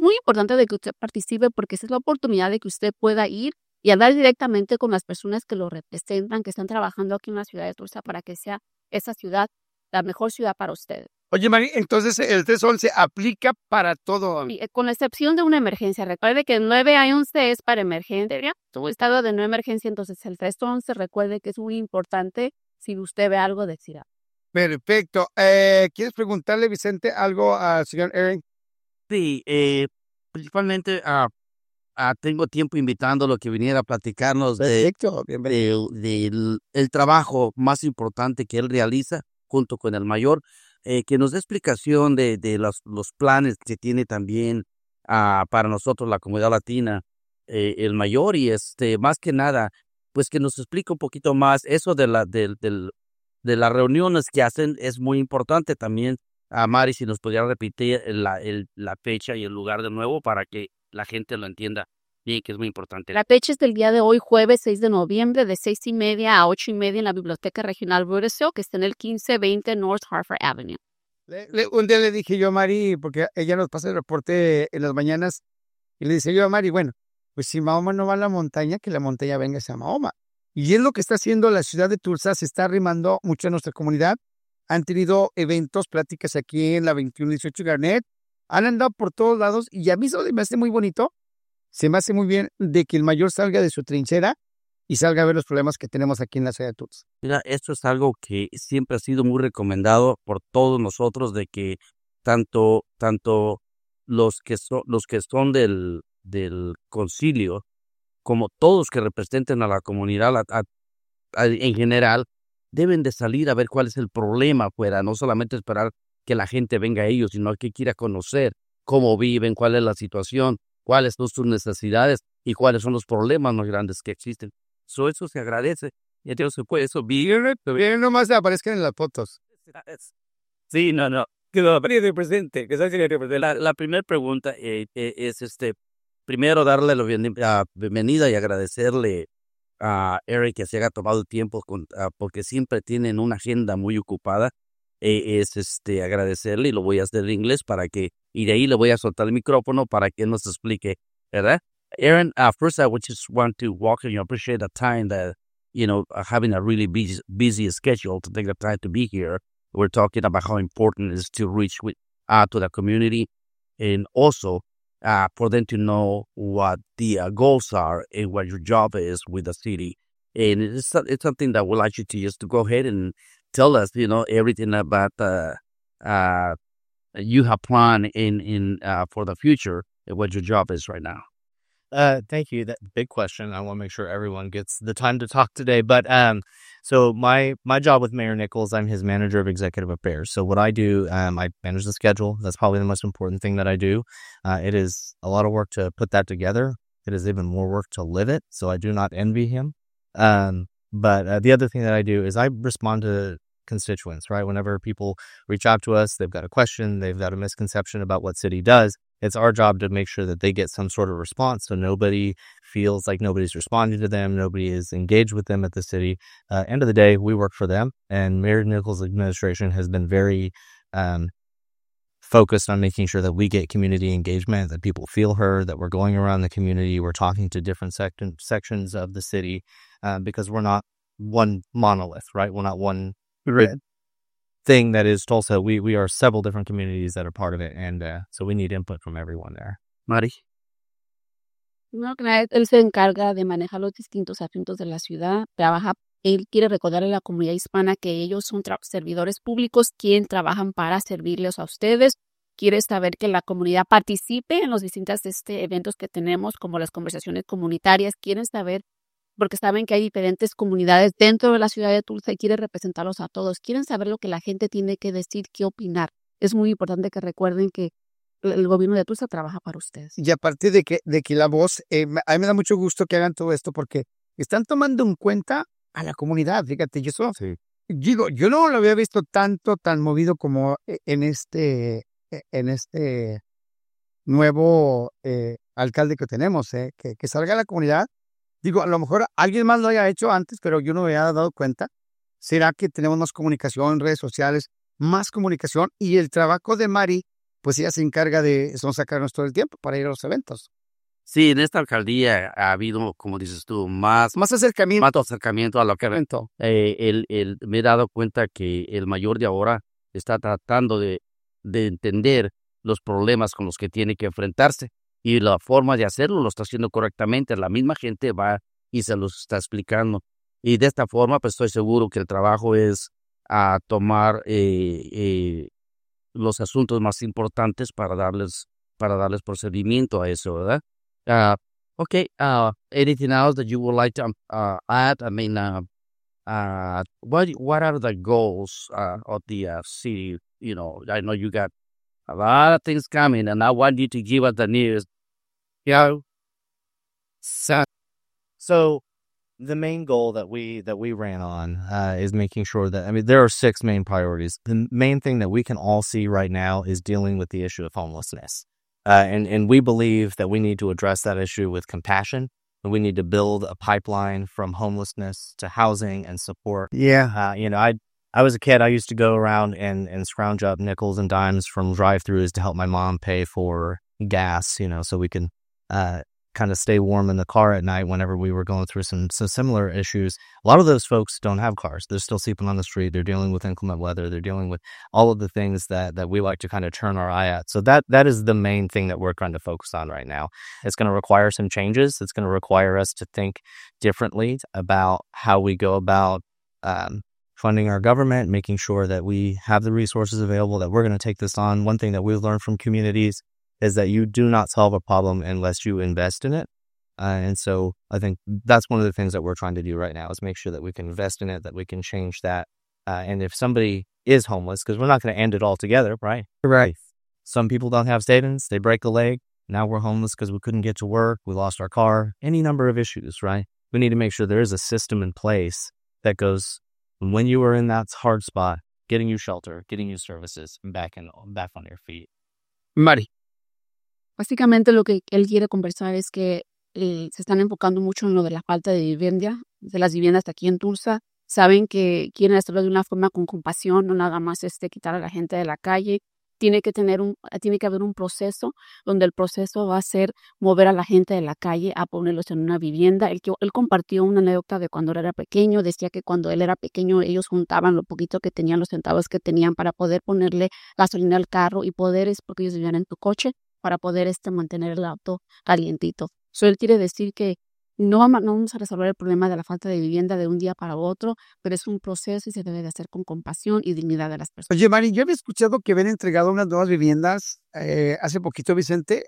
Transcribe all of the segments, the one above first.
muy importante de que usted participe porque esa es la oportunidad de que usted pueda ir y hablar directamente con las personas que lo representan, que están trabajando aquí en la ciudad de Tulsa para que sea esa ciudad la mejor ciudad para ustedes. Oye, Mari, entonces el 311 aplica para todo. Y, con la excepción de una emergencia. Recuerde que el 911 es para emergencia. Tu estado de no emergencia, entonces el 311 recuerde que es muy importante si usted ve algo de SIDA. Perfecto. ¿Quieres preguntarle, Vicente, algo al señor Aaron? Sí, principalmente tengo tiempo invitándolo que viniera a platicarnos Perfecto, bienvenido. del el trabajo más importante que él realiza junto con el mayor, que nos dé explicación de los planes que tiene también para nosotros, la comunidad latina, el mayor, y más que nada, pues que nos explique un poquito más eso de las reuniones que hacen. Es muy importante también. Mari, si nos pudiera repetir la fecha y el lugar de nuevo para que la gente lo entienda bien, que es muy importante. La fecha es del día de hoy, jueves 6 de noviembre, de 6:30 a 8:30 en la Biblioteca Regional Rudisill, que está en el 1520 North Hartford Avenue. Un día le dije yo a Mari, porque ella nos pasa el reporte en las mañanas, y le dice yo a Mari, bueno, pues si Mahoma no va a la montaña, que la montaña venga hacia Mahoma. Y es lo que está haciendo la ciudad de Tulsa, se está arrimando mucho a nuestra comunidad. Han tenido eventos, pláticas aquí en la 2118 Garnett. Han andado por todos lados y a mí eso me hace muy bonito. Se me hace muy bien de que el mayor salga de su trinchera y salga a ver los problemas que tenemos aquí en la ciudad de Tulsa. Mira, esto es algo que siempre ha sido muy recomendado por todos nosotros, de que tanto los que son del concilio como todos que representen a la comunidad en general, deben de salir a ver cuál es el problema afuera, no solamente esperar que la gente venga a ellos, sino que quiera conocer cómo viven, cuál es la situación, cuáles son sus necesidades y cuáles son los problemas más grandes que existen. Eso se agradece. Y Dios se puede eso bien. Miren, nomás aparezcan en las fotos. Sí, no. La primera pregunta es primero darle la bienvenida y agradecerle a Eric que se haya tomado el tiempo porque siempre tienen una agenda muy ocupada. Agradecerle, y lo voy a hacer en inglés y de ahí le voy a soltar el micrófono para que nos explique, ¿verdad? Aaron, first I would just want to welcome you. Appreciate the time that, having a really busy schedule to take the time to be here. We're talking about how important it is to reach to the community, and also for them to know what the goals are and what your job is with the city. And it's something that we'd like you to just to go ahead and tell us, everything about you have planned in for the future and what your job is right now. Thank you. That big question. I want to make sure everyone gets the time to talk today. But so my job with Mayor Nichols, I'm his manager of executive affairs. So what I do, I manage the schedule. That's probably the most important thing that I do. It is a lot of work to put that together. It is even more work to live it. So I do not envy him. But the other thing that I do is I respond to constituents, right? Whenever people reach out to us, they've got a question, they've got a misconception about what city does. It's our job to make sure that they get some sort of response, so nobody feels like nobody's responding to them, nobody is engaged with them at the city. End of the day, we work for them, and Mayor Nichols' administration has been very focused on making sure that we get community engagement, that people feel heard, that we're going around the community, we're talking to different sections of the city, because we're not one monolith, right? We're not one thing that is Tulsa. We are several different communities that are part of it, and so we need input from everyone there. Mari. No, él se encarga de manejar los distintos asuntos de la ciudad, él quiere recordarle a la comunidad hispana que ellos son servidores públicos quien trabajan para servirles a ustedes. Quiere saber que la comunidad participe en los distintos eventos que tenemos, como las conversaciones comunitarias. Quieren saber, porque saben que hay diferentes comunidades dentro de la ciudad de Tulsa y quiere representarlos a todos. Quieren saber lo que la gente tiene que decir, qué opinar. Es muy importante que recuerden que el gobierno de Tulsa trabaja para ustedes. Y aparte de que la voz, a mí me da mucho gusto que hagan todo esto porque están tomando en cuenta a la comunidad. Fíjate, digo, yo no lo había visto tan movido como en este nuevo alcalde que tenemos, que salga a la comunidad. Digo, a lo mejor alguien más lo haya hecho antes, pero yo no me había dado cuenta. ¿Será que tenemos más comunicación en redes sociales, más comunicación? Y el trabajo de Mari pues ella se encarga de no sacarnos todo el tiempo para ir a los eventos. Sí, en esta alcaldía ha habido, como dices tú, más acercamiento a lo que Evento. me he dado cuenta que el mayor de ahora está tratando de entender los problemas con los que tiene que enfrentarse y la forma de hacerlo lo está haciendo correctamente. La misma gente va y se los está explicando. Y de esta forma, pues estoy seguro que el trabajo es a tomar los asuntos más importantes para darles procedimiento a eso, ¿verdad? Uh, okay. Anything else that you would like to add? I mean, what are the goals of the city? You know, I know you got a lot of things coming, and I want you to give us the news. Yeah. So the main goal that we ran on is making sure that, I mean, there are 6 main priorities. The main thing that we can all see right now is dealing with the issue of homelessness. And we believe that we need to address that issue with compassion, and we need to build a pipeline from homelessness to housing and support. Yeah. You know, I was a kid. I used to go around and scrounge up nickels and dimes from drive-thrus to help my mom pay for gas, you know, so we can kind of stay warm in the car at night whenever we were going through some similar issues. A lot of those folks don't have cars. They're still sleeping on the street. They're dealing with inclement weather. They're dealing with all of the things that we like to kind of turn our eye at. So that is the main thing that we're trying to focus on right now. It's going to require some changes. It's going to require us to think differently about how we go about funding our government, making sure that we have the resources available, that we're going to take this on. One thing that we've learned from communities is that you do not solve a problem unless you invest in it. And so I think that's one of the things that we're trying to do right now is make sure that we can invest in it, that we can change that. And if somebody is homeless, because we're not going to end it all together, right? Right. Some people don't have savings. They break a leg. Now we're homeless because we couldn't get to work. We lost our car. Any number of issues, right? We need to make sure there is a system in place that goes, when you are in that hard spot, getting you shelter, getting you services, and back on your feet. Mari. Básicamente lo que él quiere conversar es que se están enfocando mucho en lo de la falta de vivienda, de las viviendas aquí en Tulsa. Saben que quieren hacerlo de una forma con compasión, no nada más quitar a la gente de la calle. Tiene que haber un proceso donde el proceso va a ser mover a la gente de la calle a ponerlos en una vivienda. Él compartió una anécdota de cuando él era pequeño. Decía que cuando él era pequeño ellos juntaban lo poquito que tenían, los centavos que tenían para poder ponerle gasolina al carro y porque ellos vivían en tu coche, para poder mantener el auto calientito. Él quiere decir que no vamos a resolver el problema de la falta de vivienda de un día para otro, pero es un proceso y se debe de hacer con compasión y dignidad de las personas. Oye, Mari, yo había escuchado que habían entregado unas nuevas viviendas hace poquito, Vicente,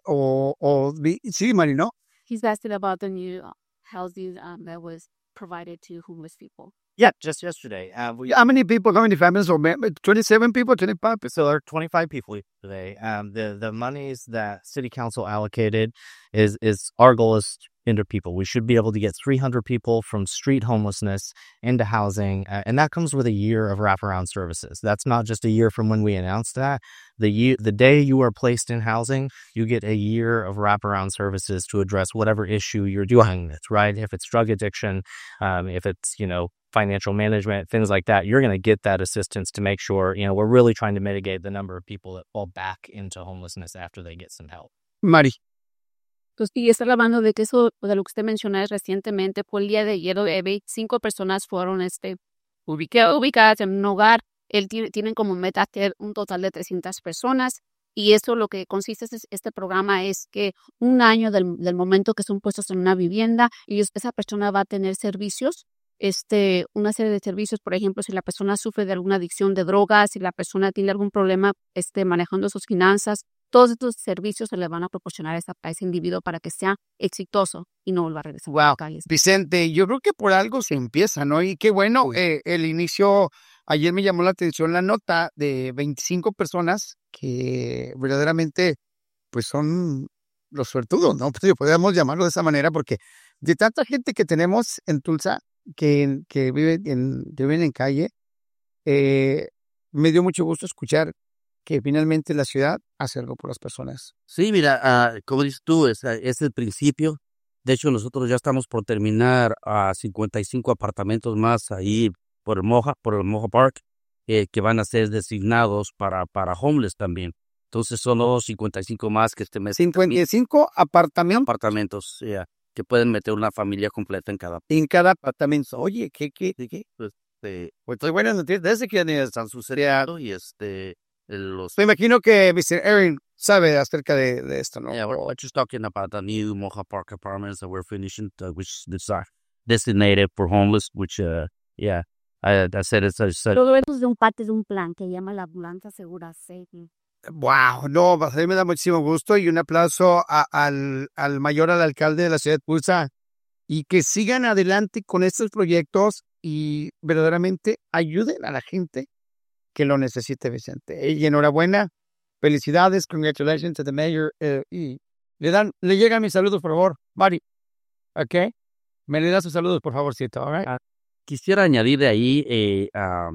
sí, Mari, ¿no? He's asking about the new housing that was provided to homeless people. Yeah, just yesterday. How many people, how many families? 27 people, 25 people? So there are 25 people today. The monies that City Council allocated is our goal is 300 people. We should be able to get 300 people from street homelessness into housing, and that comes with a year of wraparound services. That's not just a year from when we announced that. The day you are placed in housing, you get a year of wraparound services to address whatever issue you're dealing with, right? If it's drug addiction, if it's, financial management, things like that, you're going to get that assistance to make sure, we're really trying to mitigate the number of people that fall back into homelessness after they get some help. Mari. Entonces, y está hablando de que eso, de lo que usted mencionó recientemente, fue el día de ayer, 25 personas fueron ubicadas en un hogar. Tienen como meta hacer un total de 300 personas. Y eso lo que consiste este programa es que un año del momento que son puestos en una vivienda, esa persona va a tener servicios, una serie de servicios. Por ejemplo, si la persona sufre de alguna adicción de drogas, si la persona tiene algún problema manejando sus finanzas, todos estos servicios se le van a proporcionar a ese individuo para que sea exitoso y no vuelva a regresar a las calles. Vicente, yo creo que por algo se empieza, ¿no? Y qué bueno, el inicio, ayer me llamó la atención la nota de 25 personas que verdaderamente pues son los suertudos, ¿no? Pues podríamos llamarlo de esa manera porque de tanta gente que tenemos en Tulsa que viven en calle, me dio mucho gusto escuchar que finalmente la ciudad hace algo por las personas. Sí, mira, como dices tú, es el principio. De hecho, nosotros ya estamos por terminar 55 apartamentos más ahí por el Moja Park, que van a ser designados para homeless también. Entonces son los 55 más que este mes. 55 apartamentos Apartamentos, que pueden meter una familia completa en cada. en cada apartamento. Oye, ¿qué? Pues, Pues estoy buena noticia. ¿Desde quién es? están sucediendo y los. Me imagino que Mr. Aaron sabe acerca de esto, ¿no? Yeah, we're just talking about the new Mocha Park apartments that we're finishing, which are designated for homeless, which, I said it's Todo eso es de parte de un plan que llama la ambulancia segura Safety. Wow, no, a mí me da muchísimo gusto y un aplauso al mayor, al alcalde de la ciudad de Tulsa, y que sigan adelante con estos proyectos y verdaderamente ayuden a la gente que lo necesite, Vicente. Y enhorabuena, felicidades, congratulations to the mayor, y le llegan mis saludos, por favor, Mari, ¿ok? Me le da sus saludos, por favorcito, all right? Quisiera añadir de ahí,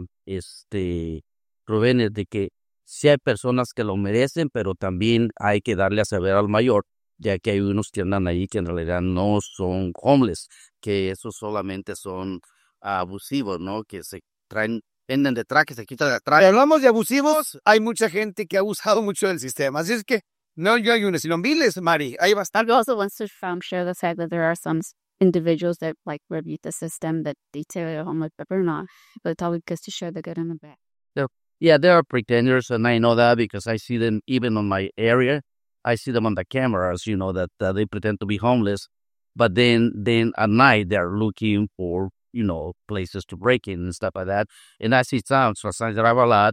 Rubén, de que sí hay personas que lo merecen, pero también hay que darle a saber al mayor, ya que hay unos que andan ahí que en realidad no son homeless, que esos solamente son abusivos, ¿no? Que se venden detrás, que se quitan de Si atrás. hablamos de abusivos, hay mucha gente que ha abusado mucho del sistema, así es que no yo hay uno, sino miles, Mari, hay bastante. I also want to share the fact that there are some individuals that like review the system that they say they're homeless, but they're not. But it's always good to share the good and the bad. Yeah, there are pretenders, and I know that because I see them even on my area. I see them on the cameras, that they pretend to be homeless, but then at night they're looking for, places to break in and stuff like that. And I see some, so I drive a lot,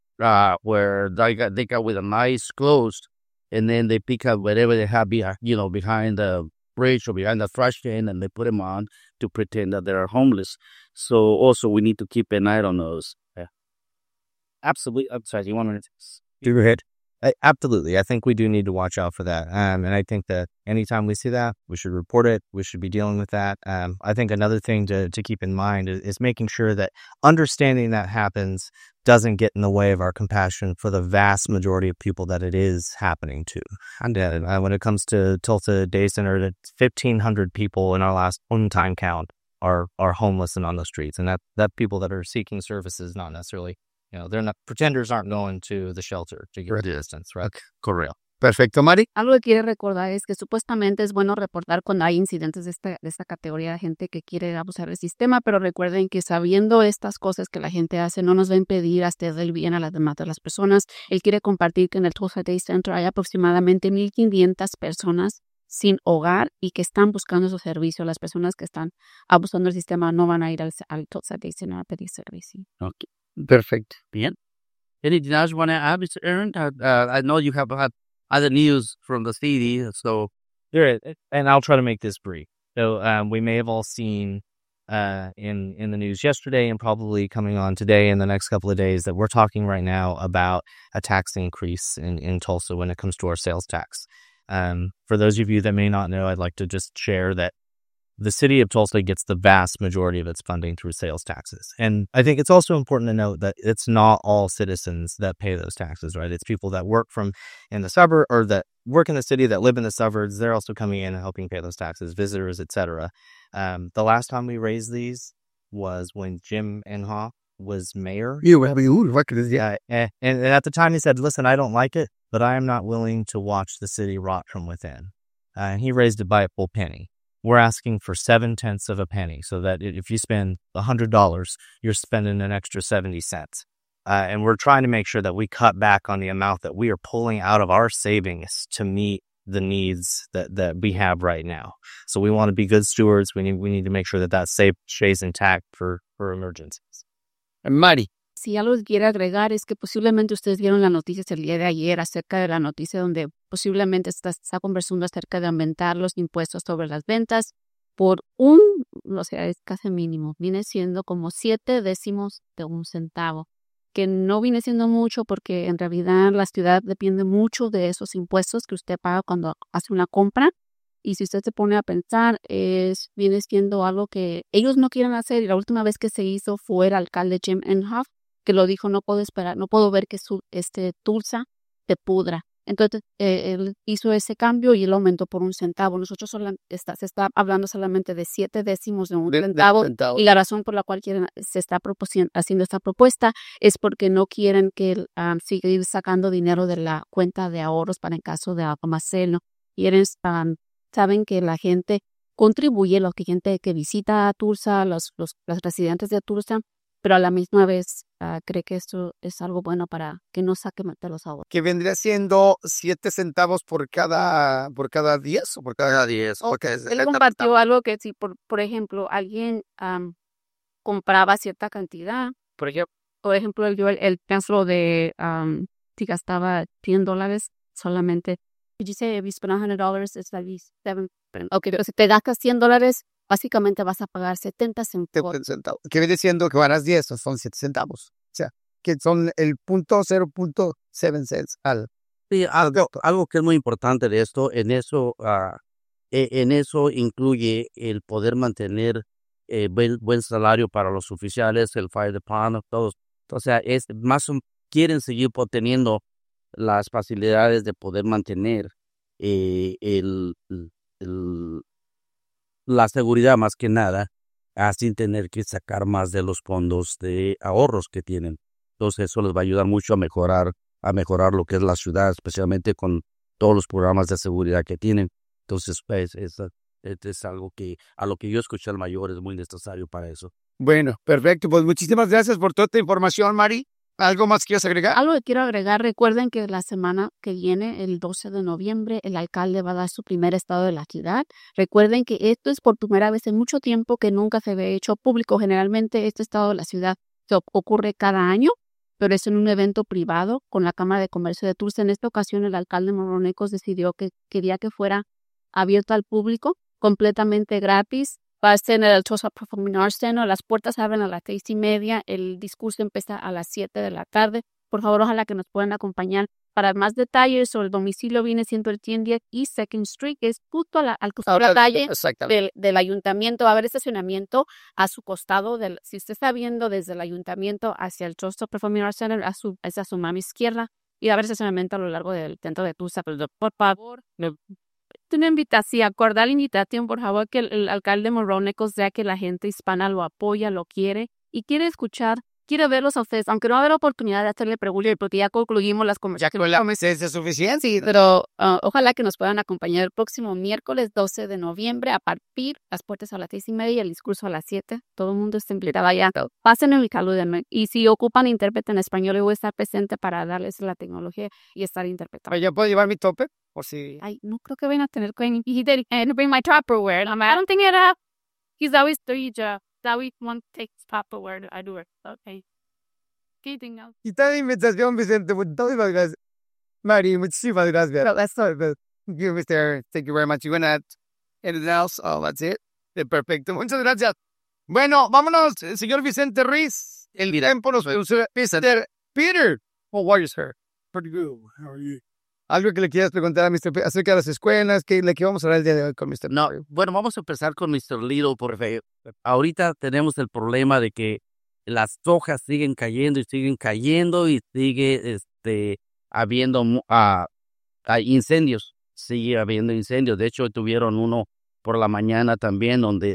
where they got with a nice clothes, and then they pick up whatever they have, behind the bridge or behind the trash can, and they put them on to pretend that they're homeless. So also we need to keep an eye on those. Yeah. Absolutely. I'm sorry. You want to? Go ahead. Absolutely. I think we do need to watch out for that. And I think that anytime we see that, we should report it. We should be dealing with that. I think another thing to keep in mind is making sure that understanding that happens doesn't get in the way of our compassion for the vast majority of people that it is happening to. And when it comes to Tulsa Day Center, 1,500 people in our last one-time count are homeless and on the streets. And that people that are seeking services, not necessarily, they're not, pretenders aren't going to the shelter to get assistance, right? Okay. Correct. Perfecto, Mari. Algo que quiere recordar es que supuestamente es bueno reportar cuando hay incidentes de esta categoría de gente que quiere abusar del sistema, pero recuerden que sabiendo estas cosas que la gente hace no nos va a impedir hacer el bien a las demás de las personas. Él quiere compartir que en el Tulsa Day Center hay aproximadamente 1,500 personas sin hogar y que están buscando su servicio. Las personas que están abusando del sistema no van a ir al Tulsa Day Center a pedir servicio. Okay. Perfecto. Bien. Anything else you want to add, Mr. Aaron? I know you have had other news from the city, so. There is, and I'll try to make this brief. So we may have all seen in the news yesterday and probably coming on today in the next couple of days that we're talking right now about a tax increase in Tulsa when it comes to our sales tax. For those of you that may not know, I'd like to just share that the city of Tulsa gets the vast majority of its funding through sales taxes. And I think it's also important to note that it's not all citizens that pay those taxes, right? It's people that work in the suburb or that work in the city that live in the suburbs. They're also coming in and helping pay those taxes, visitors, etc. The last time we raised these was when Jim Inhofe was mayor. Yeah. And at the time he said, listen, I don't like it, but I am not willing to watch the city rot from within. And he raised it by a full penny. We're asking for 0.7 of a penny, so that if you spend $100, you're spending an extra 70 cents. And we're trying to make sure that we cut back on the amount that we are pulling out of our savings to meet the needs that we have right now. So we want to be good stewards. We need to make sure that stays intact for emergencies. Mari. Si algo que quiere agregar es que posiblemente ustedes vieron las noticias el día de ayer acerca de la noticia donde posiblemente está conversando acerca de aumentar los impuestos sobre las ventas por es casi mínimo, viene siendo como 0.7 de un centavo, que no viene siendo mucho porque en realidad la ciudad depende mucho de esos impuestos que usted paga cuando hace una compra. Y si usted se pone a pensar, viene siendo algo que ellos no quieren hacer. Y la última vez que se hizo fue el alcalde Jim Inhofe, que lo dijo, no puedo esperar, no puedo ver que Tulsa se pudra. Entonces, él hizo ese cambio y él aumentó por 1 centavo. Nosotros se está hablando solamente de 7 décimos de un centavo. Y la razón por la cual se está haciendo esta propuesta es porque no quieren que seguir sacando dinero de la cuenta de ahorros para en caso de algo más serio. Quieren, saben que la gente contribuye, la gente que visita a Tulsa, los residentes de Tulsa, pero a la misma vez cree que esto es algo bueno para que no saquen de los ahorros. Que vendría siendo 7 centavos por cada 10 o por cada 10. Porque Él compartió algo que si, por ejemplo, alguien compraba cierta cantidad, por ejemplo, él dio el ejemplo de si gastaba $100 solamente. Dice, if you spend $100, it's like 7. Ok, pero si te gastas $100, básicamente vas a pagar 70 centavos. Que viene siendo que ganas 10, son 7 centavos. O sea, que son el 0.7 cents al. Sí, algo que es muy importante de esto, en eso incluye el poder mantener buen salario para los oficiales, el fire department, todos. O sea, quieren seguir teniendo las facilidades de poder mantener la seguridad más que nada, sin tener que sacar más de los fondos de ahorros que tienen. Entonces eso les va a ayudar mucho a mejorar lo que es la ciudad, especialmente con todos los programas de seguridad que tienen. Entonces, pues, es algo que a lo que yo escuché al mayor es muy necesario para eso. Bueno, perfecto. Pues muchísimas gracias por toda esta información, Mari. ¿Algo más quieres agregar? Algo que quiero agregar, recuerden que la semana que viene, el 12 de noviembre, el alcalde va a dar su primer estado de la ciudad. Recuerden que esto es por primera vez en mucho tiempo que nunca se ve hecho público. Generalmente este estado de la ciudad ocurre cada año, pero es en un evento privado con la Cámara de Comercio de Tulsa. En esta ocasión el alcalde Morronecos decidió que quería que fuera abierto al público, completamente gratis. Va a ser en el Tulsa Performing Arts Center. Las puertas abren a las 6:30. El discurso empieza a las 7 de la tarde. Por favor, ojalá que nos puedan acompañar. Para más detalles sobre el domicilio viene siendo el 1010 East 2nd Street, que es justo al costado de la calle del ayuntamiento. Va a haber estacionamiento a su costado. Si usted está viendo desde el ayuntamiento hacia el Tulsa Performing Arts Center, es a su mano izquierda. Y va a haber estacionamiento a lo largo del centro de Tulsa. Pero por favor, una invitación, cordial invitación, por favor, que el alcalde Morronecos sea que la gente hispana lo apoya, lo quiere y quiere escuchar, quiere verlos a ustedes, aunque no va a haber oportunidad de hacerle preguntas porque ya concluimos las conversaciones. Ya con la es suficiente. Sí, pero ojalá que nos puedan acompañar el próximo miércoles 12 de noviembre a partir las puertas a las 6:30, el discurso a las 7. Todo el mundo está invitado allá. Pásenme y salúdenme. Y si ocupan intérprete en español, yo voy a estar presente para darles la tecnología y estar interpretando. ¿Yo puedo llevar mi tope? O si... Ay, no creo que vayan a tener que... He did bring my Tupperware. I don't think he's always always one takes Tupperware. I do it. Okay. Anything else? Y tal invitación, Vicente. Muchísimas gracias. Mari, muchísimas gracias. No, that's all. Thank you, Mr. Thank you very much. You want to add anything else? Oh, that's it. Perfecto. Muchas gracias. Bueno, vámonos, señor Vicente Ruiz. El tiempo nos Mr. Peter. How are you, sir? Pretty good. How are you? Algo que le quieras preguntar a Mr. P acerca de las escuelas, que vamos a hablar el día de hoy con Mr. No, bueno, vamos a empezar con Mr. Little, porque ahorita tenemos el problema de que las hojas siguen cayendo y sigue habiendo incendios. Sigue habiendo incendios. De hecho, tuvieron uno por la mañana también donde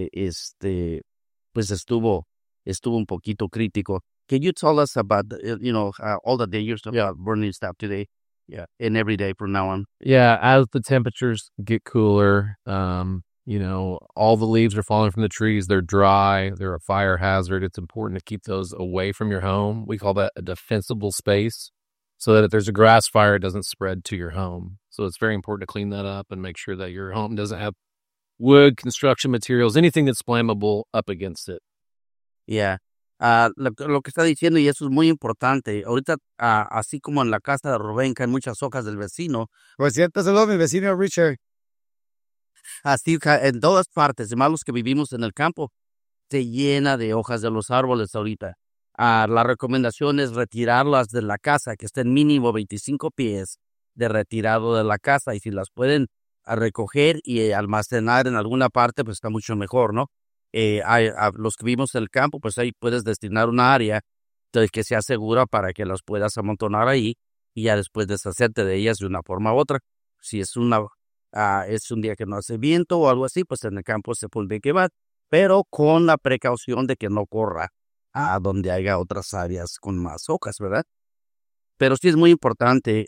pues estuvo un poquito crítico. Can you tell us about all the dangers of burning stuff today? Yeah, and every day from now on. Yeah, as the temperatures get cooler, all the leaves are falling from the trees. They're dry. They're a fire hazard. It's important to keep those away from your home. We call that a defensible space, so that if there's a grass fire, it doesn't spread to your home. So it's very important to clean that up and make sure that your home doesn't have wood, construction materials, anything that's flammable up against it. Yeah. Lo que está diciendo, y eso es muy importante, ahorita, así como en la casa de Rubén caen muchas hojas del vecino. Por cierto, saludos a mi vecino Richard. Así en todas partes, más los que vivimos en el campo, se llena de hojas de los árboles ahorita. La recomendación es retirarlas de la casa, que estén mínimo 25 pies de retirado de la casa, y si las pueden recoger y almacenar en alguna parte, pues está mucho mejor, ¿no? A los que vivimos en el campo, pues ahí puedes destinar una área que sea segura para que las puedas amontonar ahí y ya después deshacerte de ellas de una forma u otra. Si es es un día que no hace viento o algo así, pues en el campo se puede quemar, pero con la precaución de que no corra a donde haya otras áreas con más hojas, ¿verdad? Pero sí es muy importante.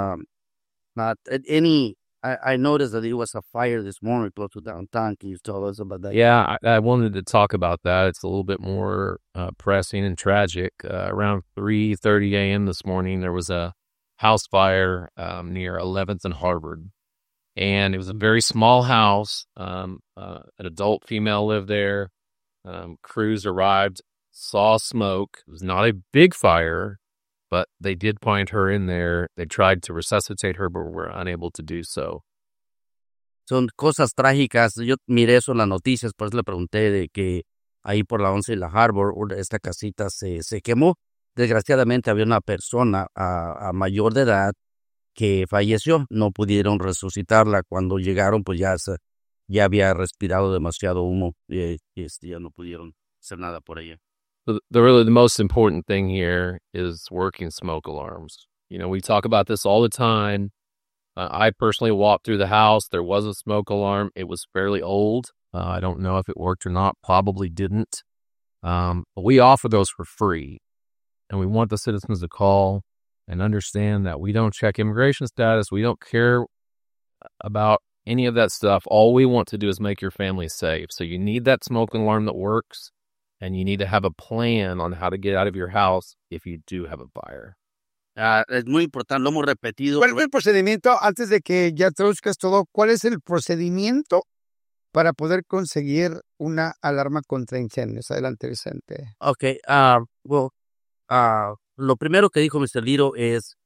I noticed that it was a fire this morning close to downtown. Can you tell us about that? Yeah, I wanted to talk about that. It's a little bit more pressing and tragic. Around 3:30 a.m. this morning, there was a house fire near 11th and Harvard. And it was a very small house. An adult female lived there. Crews arrived, saw smoke. It was not a big fire, but they did find her in there. They tried to resuscitate her, but were unable to do so. Son cosas trágicas. Yo miré eso en las noticias, por eso le pregunté de que ahí por la 11 y la Harbor, esta casita se quemó. Desgraciadamente había una persona a mayor de edad que falleció. No pudieron resucitarla. Cuando llegaron, pues ya había respirado demasiado humo y ya no pudieron hacer nada por ella. The most important thing here is working smoke alarms. You know, we talk about this all the time. I personally walked through the house. There was a smoke alarm. It was fairly old. I don't know if it worked or not. Probably didn't. But we offer those for free. And we want the citizens to call and understand that we don't check immigration status. We don't care about any of that stuff. All we want to do is make your family safe. So you need that smoke alarm that works. And you need to have a plan on how to get out of your house if you do have a fire. Es muy importante, lo hemos repetido. ¿Cuál es el procedimiento, antes de que ya traduzcas todo, cuál es el procedimiento para poder conseguir una alarma contra incendios? Adelante, Vicente. Okay, lo primero que dijo Mr. Liro es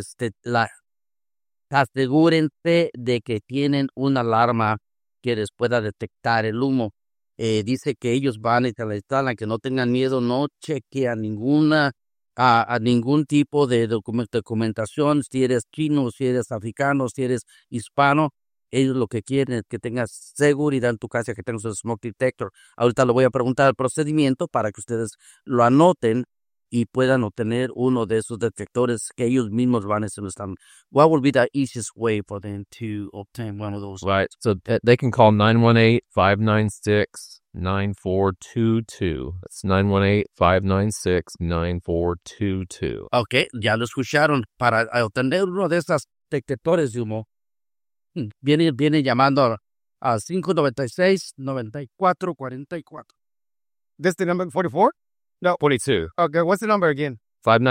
asegúrense de que tienen una alarma que les pueda detectar el humo. Dice que ellos van y se la instalan, que no tengan miedo, no chequean a ningún tipo de documentación, si eres chino, si eres africano, si eres hispano. Ellos lo que quieren es que tengas seguridad en tu casa, que tengas un smoke detector. Ahorita le voy a preguntar el procedimiento para que ustedes lo anoten y puedan obtener uno de esos detectores que ellos mismos van a hacer. What would be the easiest way for them to obtain one of those? Right. So they can call 918-596-9422. That's 918-596-9422. Okay, ya lo escucharon. Para obtener uno de esos detectores de humo, viene llamando a 596-9444. This the number 44? No. 42. Okay, what's the number again?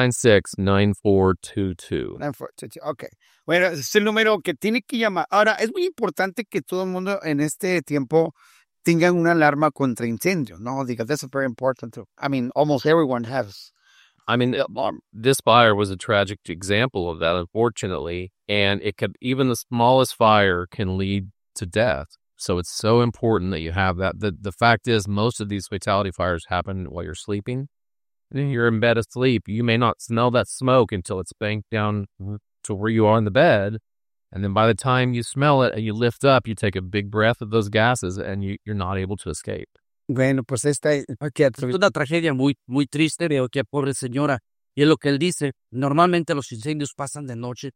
596-9422. 9422. Okay. Bueno, es el número que tiene que llamar. Ahora, es muy importante que todo el mundo en este tiempo tenga una alarma contra incendio, ¿no? Because that's very important too. I mean, almost everyone has. I mean, this fire was a tragic example of that, unfortunately. And even the smallest fire can lead to death. So it's so important that you have that. The fact is, most of these fatality fires happen while you're sleeping. And you're in bed asleep. You may not smell that smoke until it's banked down to where you are in the bed. And then by the time you smell it and you lift up, you take a big breath of those gases and you're not able to escape. Bueno, pues okay. Es una tragedia muy, muy triste. Veo que pobre señora. Y es lo que él dice. Normalmente los incendios pasan de noche.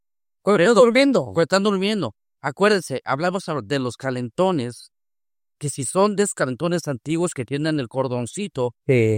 Cuando están durmiendo. Acuérdense, hablamos de los calentones, que si son de calentones antiguos que tienen el cordoncito,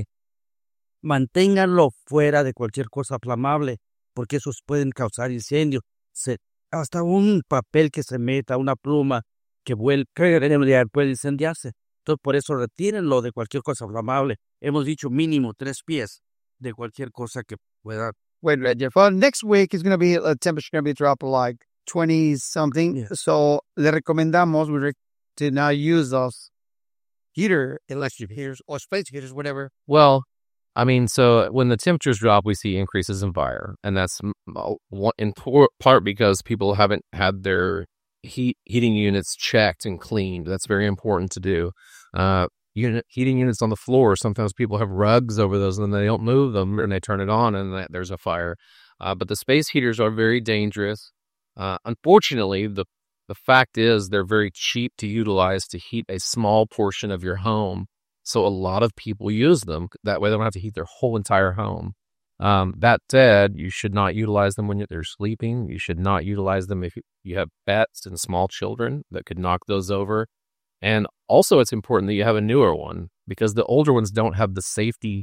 manténganlo fuera de cualquier cosa flamable, porque esos pueden causar incendio. Hasta un papel que se meta, una pluma que puede incendiarse. Entonces, por eso retírenlo de cualquier cosa flamable. Hemos dicho mínimo 3 pies de cualquier cosa que pueda. Wait, Jeff. Well, next week is going to be a temperature going to be drop like 20 something. Yeah. So le recomendamos to not use those electric heaters or space heaters, whatever. Well, I mean, so when the temperatures drop, we see increases in fire. And that's in part because people haven't had their heating units checked and cleaned. That's very important to do. Heating units on the floor, sometimes people have rugs over those and they don't move them and they turn it on and there's a fire. But the space heaters are very dangerous. Unfortunately, the fact is they're very cheap to utilize to heat a small portion of your home. So a lot of people use them. That way they don't have to heat their whole entire home. That said, you should not utilize them when they're sleeping. You should not utilize them if you have pets and small children that could knock those over. And also, it's important that you have a newer one because the older ones don't have the safety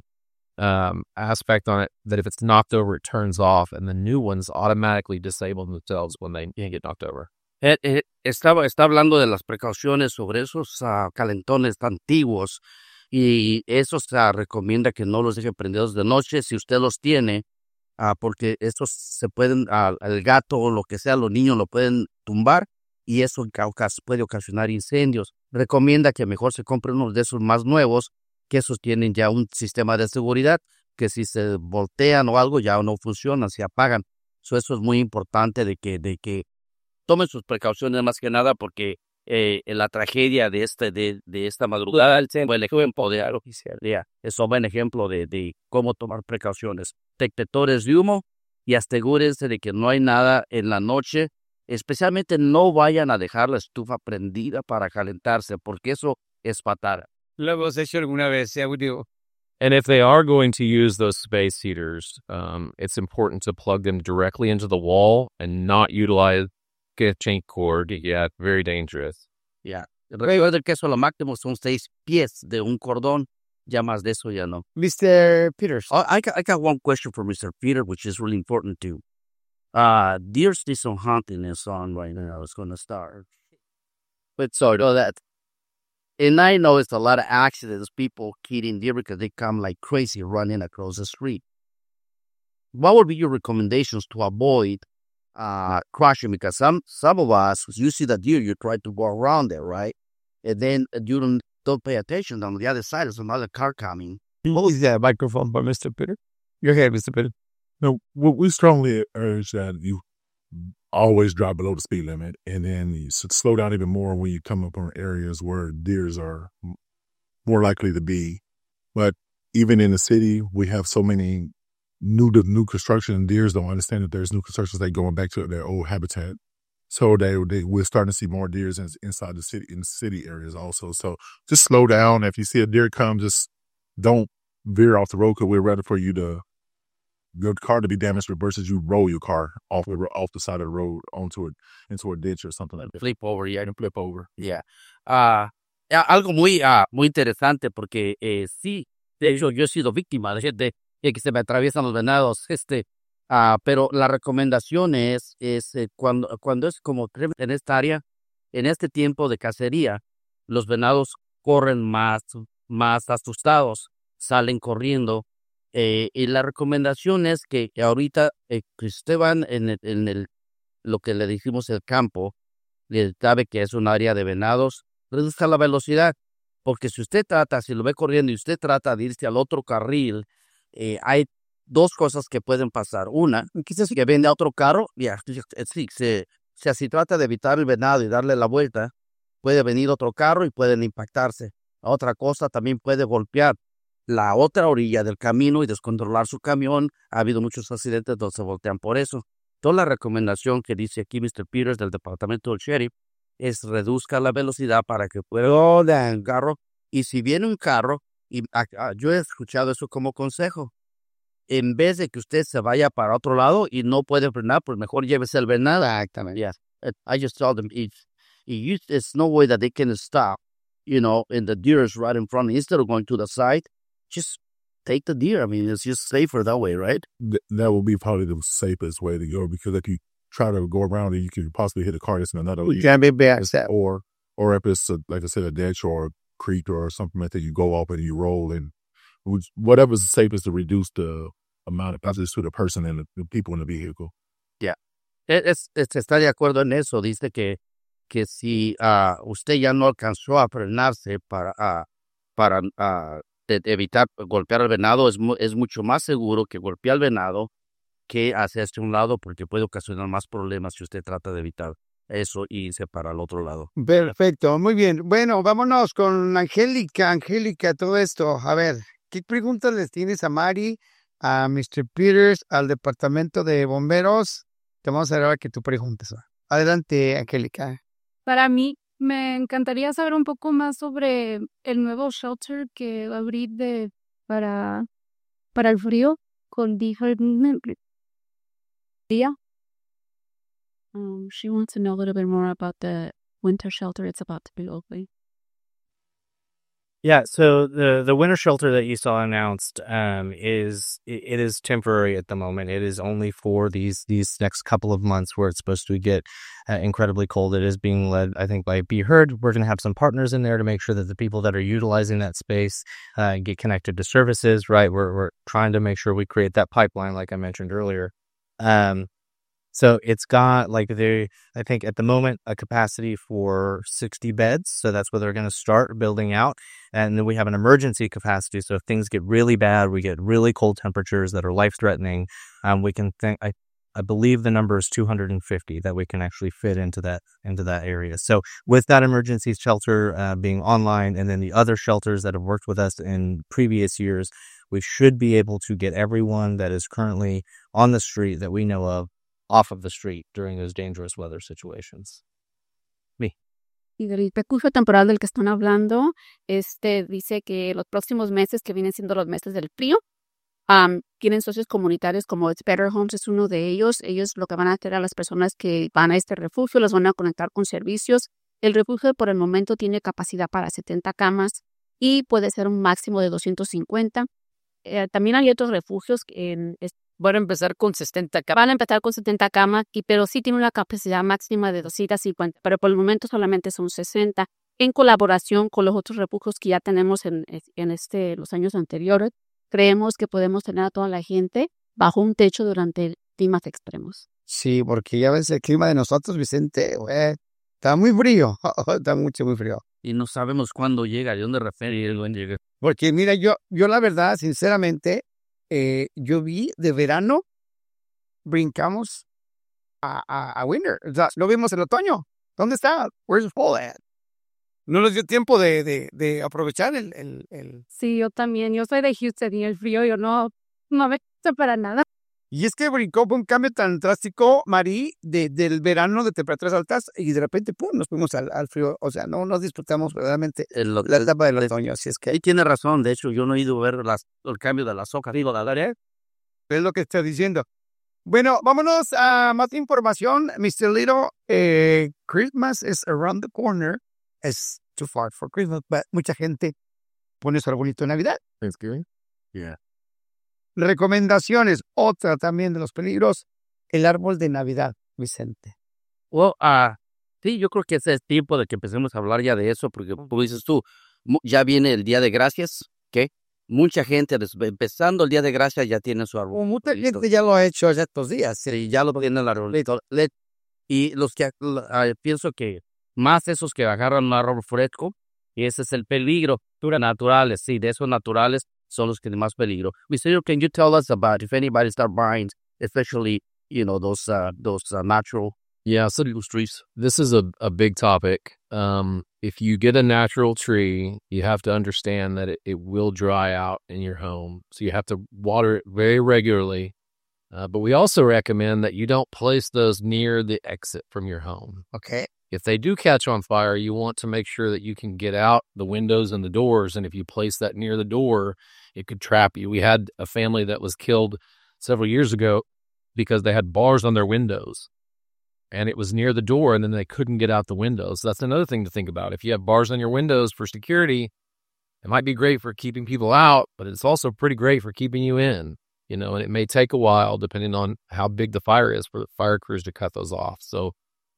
aspect on it that if it's knocked over, it turns off, and the new ones automatically disable themselves when they get knocked over. Está hablando de las precauciones sobre esos calentones antiguos y eso se recomienda que no los deje prendidos de noche si usted los tiene, porque estos se pueden, el gato o lo que sea, los niños lo pueden tumbar y eso puede ocasionar incendios. Recomienda que mejor se compre uno de esos más nuevos, que esos tienen ya un sistema de seguridad, que si se voltean o algo ya no funcionan, se apagan. Eso es muy importante de que tomen sus precauciones más que nada porque la tragedia de esta madrugada, el buen ejemplo es un buen ejemplo de cómo tomar precauciones. Detectores de humo y asegúrense de que no hay nada en la noche. Especialmente no vayan a dejar la estufa prendida para calentarse porque eso es fatal. Lo hemos hecho alguna vez, digo. And if they are going to use those space heaters, it's important to plug them directly into the wall and not utilize chain cord. Yeah, very dangerous. Yeah. Recuerden que eso lo máximo son 6 pies de un cordón. Ya más de eso ya no. Mr. Peters. I got one question for Mr. Peter, which is really important too. Deer season hunting is on right now. It's going to start. But so that, and I know it's a lot of accidents, people killing deer because they come like crazy running across the street. What would be your recommendations to avoid crashing? Because some of us, you see the deer, you try to go around there, right? And then you don't pay attention. On the other side, there's another car coming. Hold the microphone by Mr. Peter. Your head, Mr. Peter. No, we strongly urge that you always drive below the speed limit, and then you should slow down even more when you come up on areas where deers are more likely to be. But even in the city, we have so many new construction, and deers don't understand that there's new constructions. They going back to their old habitat, so we're starting to see more deers inside the city, in city areas also. So just slow down. If you see a deer come, just don't veer off the road because we're ready for you to. Your car to be damaged versus you roll your car off the side of the road into a ditch or something like that. Flip over, yeah. Flip over. Yeah. Algo muy interesante porque sí, de hecho yo he sido víctima de gente que se me atraviesan los venados, pero la recomendación es cuando es como en esta área, en este tiempo de cacería, los venados corren más asustados, salen corriendo. Y la recomendación es que ahorita que usted van en lo que le dijimos el campo, sabe que es un área de venados, reduzca la velocidad, porque si lo ve corriendo y usted trata de irse al otro carril, hay dos cosas que pueden pasar. Una, quizás que venga otro carro, si trata de evitar el venado y darle la vuelta, puede venir otro carro y pueden impactarse. La otra cosa, también puede golpear la otra orilla del camino y descontrolar su camión. Ha habido muchos accidentes donde se voltean por eso. Toda la recomendación que dice aquí Mr. Peters del departamento del sheriff es reduzca la velocidad para que pueda un carro. Y si viene un carro, y yo he escuchado eso como consejo, en vez de que usted se vaya para otro lado y no puede frenar, pues mejor llévese el venado. Exactamente. Yes. I just told them, there's no way that they can stop, and the deer is right in front. Instead of going to the side, just take the deer. I mean, it's just safer that way, right? That will be probably the safest way to go because if you try to go around it, you could possibly hit a car that's in another. You can't be bad. Or if it's, like I said, a ditch or a creek or something like that, you go off and you roll and whatever's the safest to reduce the amount of hazards to the person and the people in the vehicle. Yeah. Está de acuerdo en eso. Dice que si usted ya no alcanzó a frenarse para evitar golpear al venado, es mucho más seguro que golpear al venado que hacerse a un lado porque puede ocasionar más problemas si usted trata de evitar eso y irse para el otro lado. Perfecto, muy bien. Bueno, vámonos con Angélica. Angélica, todo esto. A ver, ¿qué preguntas les tienes a Mari, a Mr. Peters, al departamento de bomberos? Te vamos a dar ahora que tú preguntes. Adelante, Angélica. Para mí, me encantaría saber un poco más sobre el nuevo shelter que va a abrir para el frío. con different día. She wants to know a little bit more about the winter shelter it's about to be opening. Yeah, so the winter shelter that you saw announced it is temporary at the moment. It is only for these next couple of months where it's supposed to get incredibly cold. It is being led, I think, by Be Heard. We're going to have some partners in there to make sure that the people that are utilizing that space get connected to services. Right, we're trying to make sure we create that pipeline, like I mentioned earlier. So it's got I think at the moment, a capacity for 60 beds. So that's where they're going to start building out. And then we have an emergency capacity. So if things get really bad, we get really cold temperatures that are life threatening. We can think, I believe the number is 250 that we can actually fit into that area. So with that emergency shelter being online, and then the other shelters that have worked with us in previous years, we should be able to get everyone that is currently on the street that we know of off of the street during those dangerous weather situations. Y del refugio temporal del que están hablando, dice que los próximos meses, que vienen siendo los meses del frío, tienen socios comunitarios como It's Better Homes, es uno de ellos. Ellos lo que van a hacer a las personas que van a este refugio, los van a conectar con servicios. El refugio por el momento tiene capacidad para 70 camas y puede ser un máximo de 250. También hay otros refugios Van a empezar con 60 camas. Van a empezar con 70 camas, pero sí tiene una capacidad máxima de 250, pero por el momento solamente son 60, en colaboración con los otros refugios que ya tenemos en los años anteriores. Creemos que podemos tener a toda la gente bajo un techo durante climas extremos. Sí, porque ya ves el clima de nosotros, Vicente, está muy frío, está muy frío. Y no sabemos cuándo llega, de dónde llega. Porque mira, yo la verdad, sinceramente, yo vi de verano, brincamos a winter. O sea, lo vimos en otoño. ¿Dónde está? Where's the fall at? No nos dio tiempo de aprovechar el... Sí, yo también. Yo soy de Houston y el frío yo no me gusta para nada. Y es que brincó un cambio tan drástico, Mari, del verano de temperaturas altas y de repente, pum, nos fuimos al frío. O sea, no disfrutamos verdaderamente la etapa del otoño. Así es que ahí tiene razón. De hecho, yo no he ido a ver el cambio de las hojas. Es lo que está diciendo. Bueno, vámonos a más información. Mr. Little, Christmas is around the corner. It's too far for Christmas, but mucha gente pone su arbolito de Navidad. Thanksgiving? Yeah. Recomendaciones, otra también de los peligros, el árbol de Navidad, Vicente. Well, sí, yo creo que es tiempo de que empecemos a hablar ya de eso, porque como dices tú, ya viene el Día de Gracias, ¿qué? Mucha gente, empezando el Día de Gracias, ya tiene su árbol. Mucha gente ya lo ha hecho ya estos días. Sí, ya lo tiene el arbolito. Y los que pienso que más esos que agarran un árbol fresco, y ese es el peligro. Naturales, sí, de esos naturales son los que más peligro. Mr. Can you tell us about if anybody start buying, especially, those natural trees? This is a big topic. If you get a natural tree, you have to understand that it will dry out in your home. So you have to water it very regularly. But we also recommend that you don't place those near the exit from your home. Okay. If they do catch on fire, you want to make sure that you can get out the windows and the doors. And if you place that near the door, it could trap you. We had a family that was killed several years ago because they had bars on their windows. And it was near the door, and then they couldn't get out the windows. That's another thing to think about. If you have bars on your windows for security, it might be great for keeping people out, but it's also pretty great for keeping you in. And it may take a while, depending on how big the fire is, for the fire crews to cut those off. So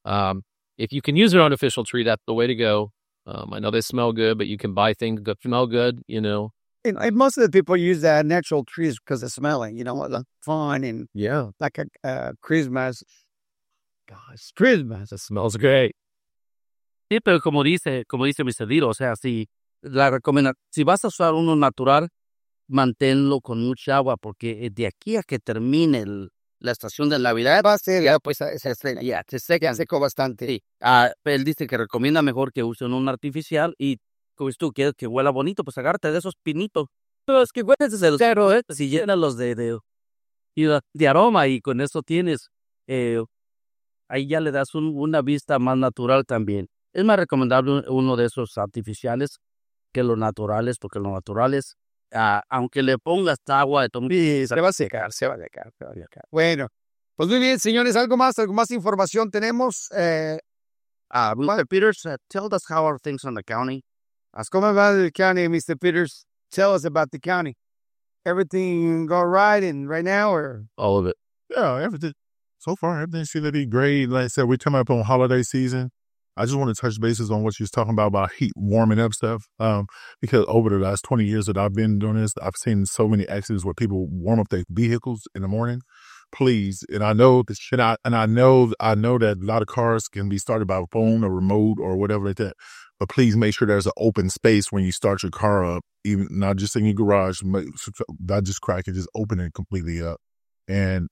if you can use an artificial tree, that's the way to go. I know they smell good, but you can buy things that smell good, And most of the people use natural trees because of smelling, like fun and like a Christmas. Gosh, Christmas. It smells great. Sí, pero como dice Mr. Dilo, o sea, si vas a usar uno natural, manténlo con mucha agua, porque de aquí a que termine la estación de Navidad va a ser, ya pues se seca, se secó bastante. Sí. Él dice que recomienda mejor que usen un artificial y como tú quieres que huela bonito, pues agárrate de esos pinitos. Pero es que hueles desde el cero, si llenas los de aroma y con eso tienes, ahí ya le das una vista más natural también. Es más recomendable uno de esos artificiales que los naturales, porque los naturales aunque le pongas agua de tomate, Sí, se va a secar, se va a secar, se va a secar. Bueno, pues muy bien, señores, ¿algo más información tenemos? Mr. Peters, tell us how are things on the county? ¿Cómo va el county, Mr. Peters? Tell us about the county. Everything go right right now, or? All of it. Yeah, everything. So far, everything seems to be great. Like I said, we're coming up on holiday season. I just want to touch bases on what you was talking about heat warming up stuff. Because over the last 20 years that I've been doing this, I've seen so many accidents where people warm up their vehicles in the morning. Please, and I know this shit. I know that a lot of cars can be started by phone or remote or whatever like that. But please make sure there's an open space when you start your car up, even not just in your garage. Not just crack it, just open it completely up. And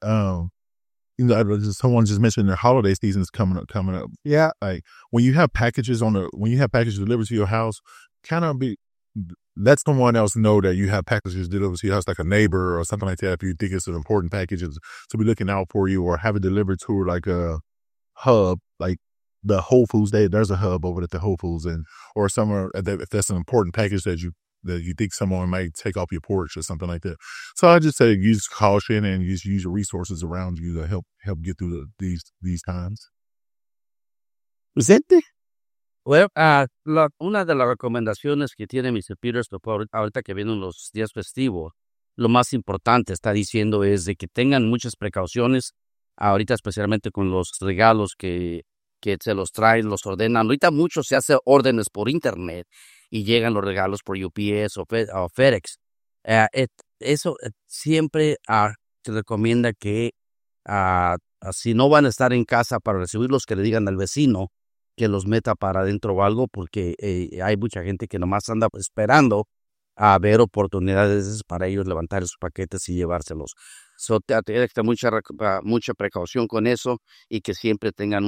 someone just mentioned their holiday season is coming up. Yeah, like when you have packages delivered to your house, let someone else know that you have packages delivered to your house, like a neighbor or something like that. If you think it's an important package to be looking out for you, or have it delivered to like a hub, like the Whole Foods. There's a hub over at the Whole Foods, or somewhere if that's an important package that you think someone might take off your porch or something like that. So I just say use caution and use your resources around you to help get through these times. ¿Presente? Bueno, una de las recomendaciones que tiene Mr. Peters ahorita que vienen los días festivos, lo más importante está diciendo es de que tengan muchas precauciones, ahorita especialmente con los regalos que se los traen, los ordenan. Ahorita mucho se hace órdenes por internet y llegan los regalos por UPS o FedEx. Eso siempre se recomienda que si no van a estar en casa para recibirlos, que le digan al vecino que los meta para adentro o algo, porque hay mucha gente que nomás anda esperando a ver oportunidades para ellos levantar sus paquetes y llevárselos. Tiene que tener mucha precaución con eso y que siempre tengan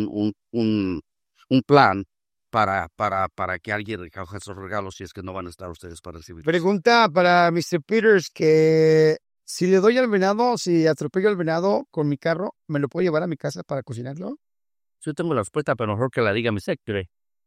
un plan para que alguien recoja esos regalos si es que no van a estar ustedes para recibirlos. Pregunta para Mr. Peters, que si le doy al venado, si atropello al venado con mi carro, ¿me lo puedo llevar a mi casa para cocinarlo? Yo tengo la respuesta, pero mejor que la diga mi secretary.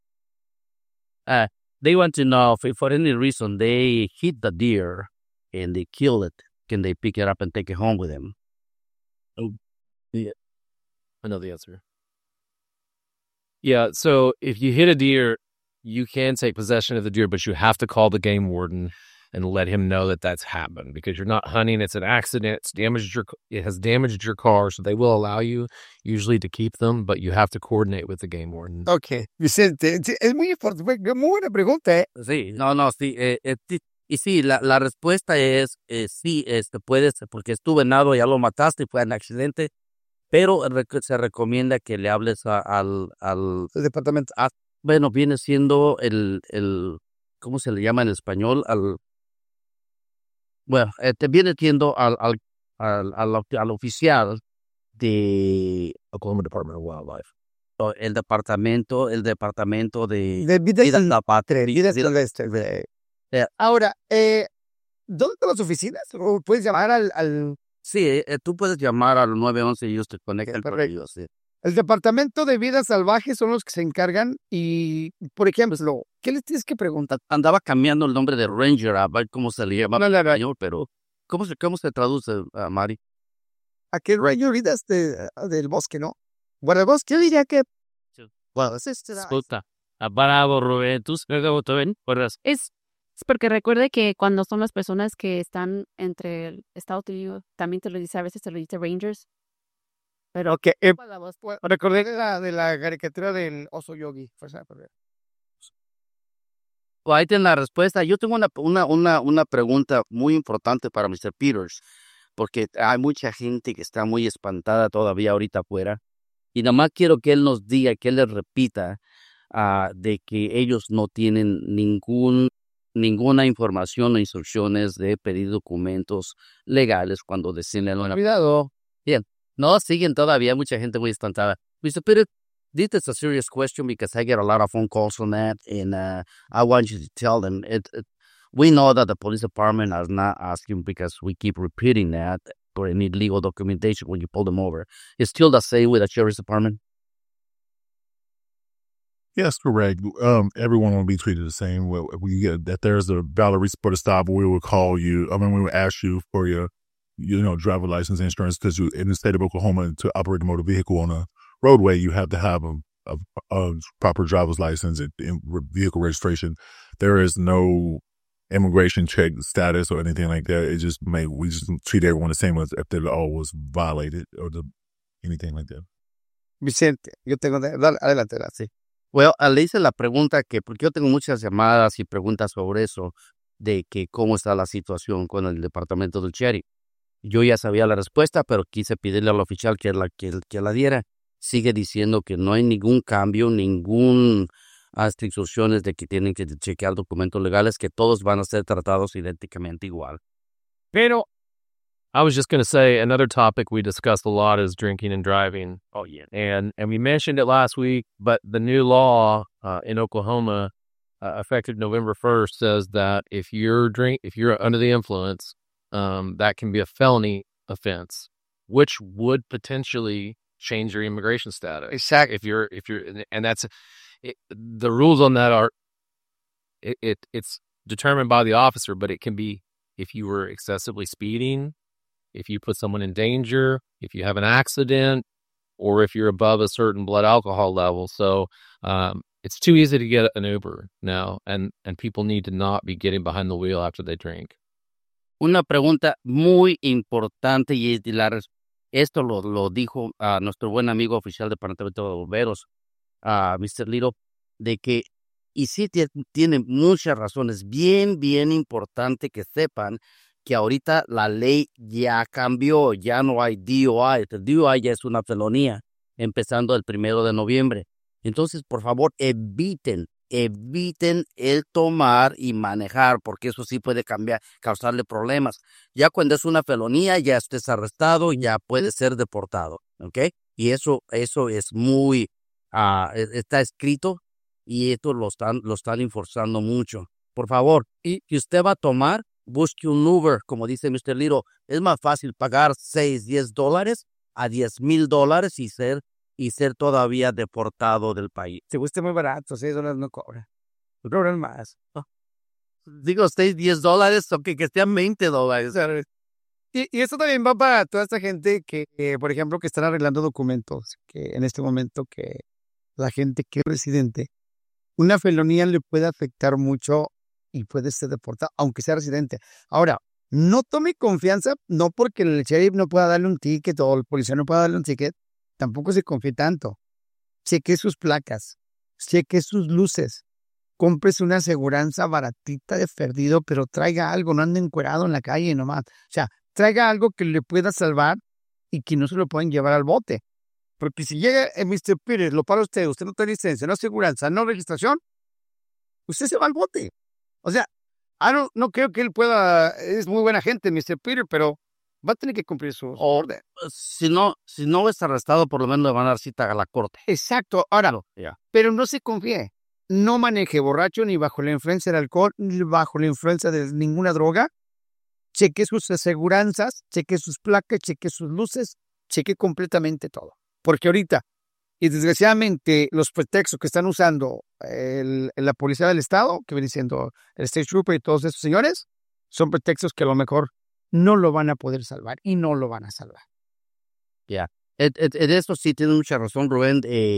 They want to know if for any reason they hit the deer and they kill it, can they pick it up and take it home with them? Oh, yeah. I know the answer. Yeah, so if you hit a deer, you can take possession of the deer, but you have to call the game warden and let him know that that's happened, because you're not hunting. It's an accident. It has damaged your car, so they will allow you usually to keep them, but you have to coordinate with the game warden. Okay, Vicente, es muy importante, muy buena pregunta, ¿eh? Sí, sí. Y sí, la respuesta es sí, puedes, porque es tu venado, ya lo mataste y fue un accidente, pero se recomienda que le hables al departamento. Bueno, viene siendo el ¿cómo se le llama en español? Te viene siendo al oficial de Oklahoma Department of Wildlife. El departamento de vida silvestre. Ahora, ¿dónde están las oficinas? ¿O puedes llamar al...? Sí, tú puedes llamar al 911 y ellos te conectan con ellos. Sí. El Departamento de Vida Salvaje son los que se encargan y, por ejemplo, ¿qué les tienes que preguntar? Andaba cambiando el nombre de Ranger a ver cómo se le llama en español, pero ¿cómo se traduce, Mari? ¿A qué Ranger vidas del bosque, no? Guardabosque, yo diría que... Bueno, escuta, bravo, Rubén, tú Es porque recuerde que cuando son las personas que están entre el Estados Unidos, también te lo dice, a veces te lo dice Rangers. Pero okay, recordé de la caricatura del oso yogi. Ahí tiene la respuesta. Yo tengo una pregunta muy importante para Mr. Peters, porque hay mucha gente que está muy espantada todavía ahorita afuera, y nada más quiero que él nos diga, que él les repita de que ellos no tienen ninguna información o instrucciones de pedir documentos legales cuando deciden una... Cuidado. Bien. No, siguen todavía, mucha gente muy espantada. Mr. Peter, this is a serious question because I get a lot of phone calls on that, and I want you to tell them. We know that the police department is not asking because we keep repeating that for any legal documentation when you pull them over. It's still the same with the sheriff's department? Yes, correct. Everyone will be treated the same. We get that there's a valid reason for the stop. We will call you. We will ask you for your, driver license and insurance, because in the state of Oklahoma, to operate a motor vehicle on a roadway, you have to have a proper driver's license and vehicle registration. There is no immigration check status or anything like that. We just treat everyone the same as if the law was violated or anything like that. Vicente, yo tengo... Dale, adelante. Sí. Well, le hice la pregunta porque yo tengo muchas llamadas y preguntas sobre eso, de que cómo está la situación con el departamento del sheriff. Yo ya sabía la respuesta, pero quise pedirle al oficial que la diera. Sigue diciendo que no hay ningún cambio, instrucciones de que tienen que chequear documentos legales, que todos van a ser tratados idénticamente igual. Pero I was just going to say, another topic we discussed a lot is drinking and driving. Oh, yeah. And we mentioned it last week, but the new law in Oklahoma, effective November 1st, says that if you're under the influence, that can be a felony offense, which would potentially change your immigration status. Exactly. And that's the rules on that are it's determined by the officer, but it can be if you were excessively speeding, if you put someone in danger, if you have an accident, or if you're above a certain blood alcohol level. So it's too easy to get an Uber now, and people need to not be getting behind the wheel after they drink. Una pregunta muy importante, y esto lo dijo nuestro buen amigo oficial del Departamento de Bomberos, Mr. Little, de que, y sí tiene muchas razones, bien importante que sepan que ahorita la ley ya cambió, ya no hay DUI. El DUI ya es una felonía, empezando el 1 de noviembre. Entonces, por favor, eviten el tomar y manejar, porque eso sí puede causarle problemas. Ya cuando es una felonía, ya estés arrestado, ya puede ser deportado, ¿ok? Y eso es muy, está escrito, y esto lo están enforzando mucho. Por favor, y si usted va a tomar, busque un Uber, como dice Mr. Little. Es más fácil pagar $6-10 a $10,000 y ser todavía deportado del país. Se gusta muy barato, $6 no cobra. No cobran más. Digo, $10, aunque que sean $20. Y esto también va para toda esta gente que, por ejemplo, que están arreglando documentos, que en este momento que la gente que es residente, una felonía le puede afectar mucho y puede ser deportado, aunque sea residente. Ahora, no tome confianza, no porque el sheriff no pueda darle un ticket o el policía no pueda darle un ticket, tampoco se confíe tanto. Cheque sus placas, cheque sus luces, cómprese una aseguranza baratita de perdido, pero traiga algo, no ande encuerado en la calle nomás. O sea, traiga algo que le pueda salvar y que no se lo pueden llevar al bote. Porque si llega Mr. Peters, lo para usted no tiene licencia, no aseguranza, no registración, usted se va al bote. O sea, no creo que él pueda, es muy buena gente, Mr. Peter, pero va a tener que cumplir su orden. Si no es arrestado, por lo menos le van a dar cita a la corte. Exacto. Ahora, pero no se confíe. No maneje borracho ni bajo la influencia del alcohol, ni bajo la influencia de ninguna droga. Cheque sus aseguranzas, cheque sus placas, cheque sus luces, cheque completamente todo. Porque ahorita, y desgraciadamente, los pretextos que están usando la policía del estado, que viene siendo el State Trooper y todos esos señores, son pretextos que a lo mejor no lo van a poder salvar y no lo van a salvar. Ya. En esto sí tiene mucha razón, Rubén.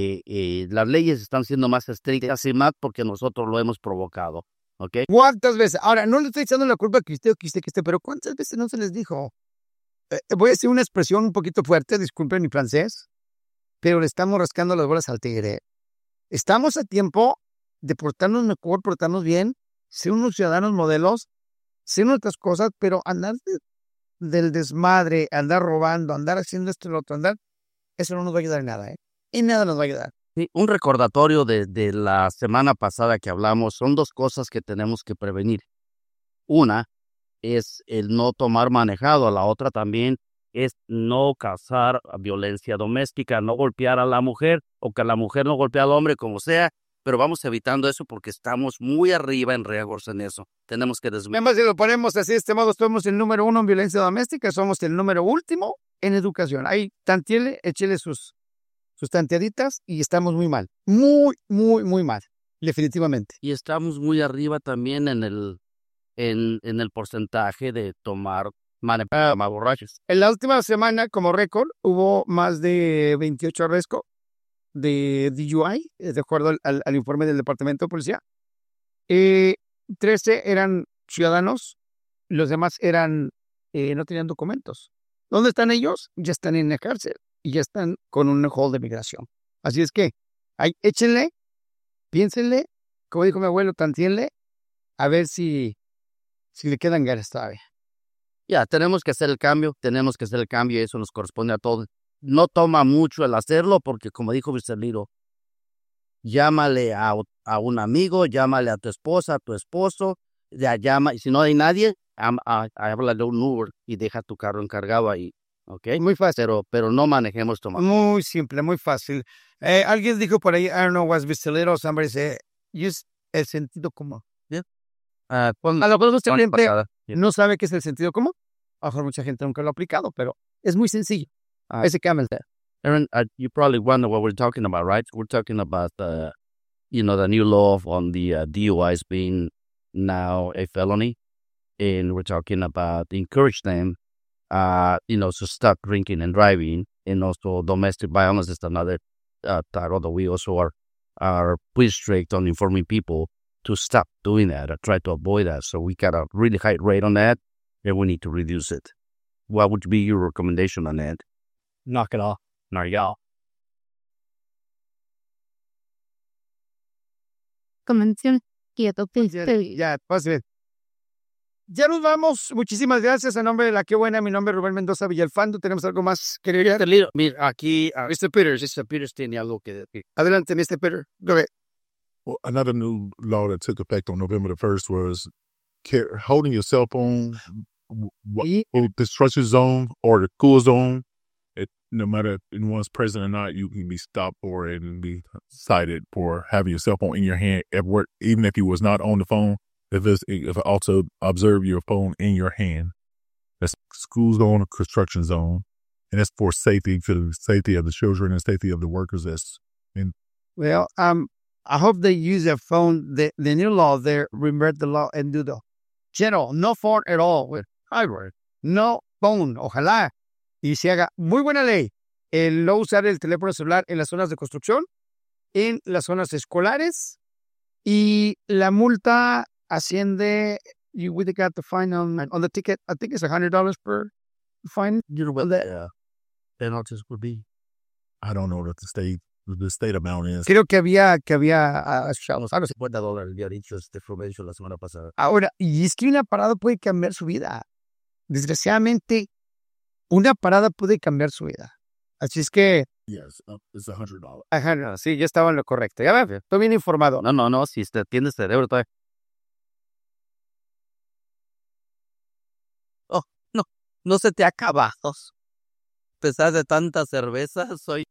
Las leyes están siendo más estrictas y más porque nosotros lo hemos provocado. ¿Ok? ¿Cuántas veces? Ahora, no le estoy echando la culpa que usted, pero ¿cuántas veces no se les dijo? Voy a decir una expresión un poquito fuerte, disculpen mi francés, pero le estamos rascando las bolas al tigre. Estamos a tiempo de portarnos mejor, portarnos bien, ser unos ciudadanos modelos, ser otras cosas, pero andar del desmadre, andar robando, andar haciendo esto y lo otro, eso no nos va a ayudar en nada, ¿eh? En nada nos va a ayudar. Sí, un recordatorio de la semana pasada que hablamos, son dos cosas que tenemos que prevenir. Una es el no tomar manejado, la otra también es no causar violencia doméstica, no golpear a la mujer o que la mujer no golpee al hombre, como sea, pero vamos evitando eso porque estamos muy arriba en riesgos en eso. Tenemos que Además, si lo ponemos así, de este modo, somos el número 1 en violencia doméstica, somos el número último en educación. Ahí, tantiele, échele sus sus tanteaditas y estamos muy mal. Muy, muy, muy mal. Definitivamente. Y estamos muy arriba también en el porcentaje de tomar más borrachos. En la última semana, como récord, hubo más de 28 arrestos de DUI, de acuerdo al informe del Departamento de Policía. 13 eran ciudadanos, los demás no tenían documentos. ¿Dónde están ellos? Ya están en la cárcel y ya están con un hold de migración. Así es que, échenle, piénsenle, como dijo mi abuelo, tantienle, a ver si le quedan ganas todavía. Ya, tenemos que hacer el cambio y eso nos corresponde a todos. No toma mucho el hacerlo porque, como dijo Mr. Liro, llámale a un amigo, llámale a tu esposa, a tu esposo, ya llama, y si no hay nadie, háblale a un Uber y deja tu carro encargado ahí, ¿ok? Muy fácil. Pero no manejemos tomando. Muy simple, muy fácil. Alguien dijo por ahí, I don't know what's Mr. Liro, somebody said, use el sentido común. A lo mejor mucha gente no sabe qué es el sentido común. A lo mejor mucha gente nunca lo ha aplicado, pero es muy sencillo. Ese camel there. Aaron, you probably wonder what we're talking about, right? We're talking about the new law on the DUIs being now a felony, and we're talking about encourage them, to stop drinking and driving, and also domestic violence is another title that we also are pretty strict on informing people to stop doing that or try to avoid that. So we got a really high rate on that, and we need to reduce it. What would be your recommendation on that? Knock it off. There you go. Convención quieto. Ya, pues bien. Ya nos vamos. Muchísimas gracias. A nombre de La Qué Buena, mi nombre es Rubén Mendoza Villalfando. ¿Tenemos algo más que agregar? Mira, aquí, Mr. Peters tiene algo que decir. Adelante, Mr. Peter. Go ahead. Well, another new law that took effect on November the 1st was holding your cell phone in construction zone or the school zone. No matter if anyone's present or not, you can be stopped for it and be cited for having your cell phone in your hand at work, even if you was not on the phone. If it also observe your phone in your hand. That's school zone or construction zone. And that's for safety of the children and safety of the workers. Well, I hope they use their phone. The new law there, revert the law and do the general, no phone at all. With hardware, no phone. Ojalá y se haga muy buena ley el no usar el teléfono celular en las zonas de construcción, en las zonas escolares, y la multa asciende. You would have got the fine on the ticket. I think it's $100 per fine. You know what the penalties would be? I don't know what the state amount is. Creo que había $50 había dicho Provencio la semana pasada. Ahora, y es que una parada puede cambiar su vida. Desgraciadamente, una parada puede cambiar su vida. Así es que... Yes, it's $100. Ajá, sí, ya estaba en lo correcto. Ya ves, estoy bien informado. No, si usted tiene cerebro todavía. Oh, no se te ha acabado. A pesar de tanta cerveza,